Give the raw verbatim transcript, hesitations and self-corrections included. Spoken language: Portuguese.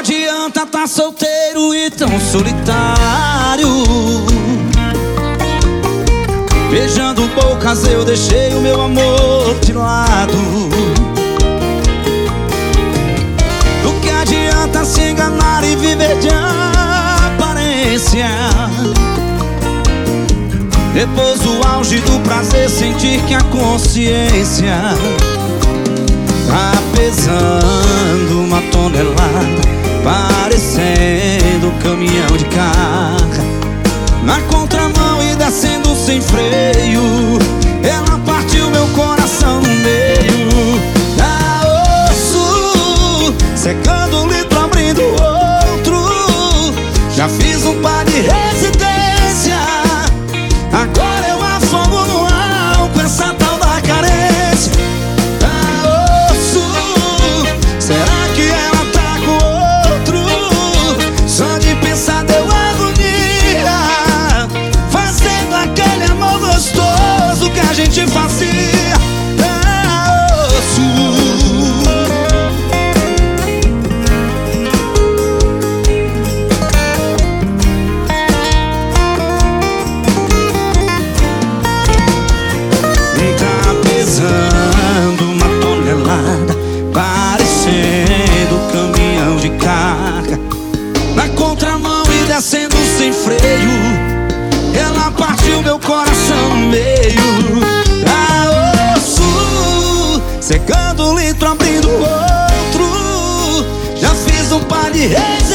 adianta tá solteiro e tão solitário? Beijando bocas eu deixei o meu amor de lado. Do que adianta se enganar e viver de aparência? Depois do auge do prazer sentir que a consciência tá pesando uma tonelada, parecendo um caminhão de carga. Na contramão e descendo sem freio, ela partiu meu coração no meio. Dá osso, secando um litro, abrindo outro. Já fiz um par de resistência, agora eu afogo no álcool essa tal da carência. Dá osso, será que ela tá com outro? Só de pensar deu agonia, fazendo aquele amor gostoso que a gente fazia. Dá osso. Uma tonelada, parecendo um caminhão de carga. Na contramão e descendo sem freio, ela partiu meu coração no meio. Dá osso, secando um litro, abrindo outro. Já fiz um par de reis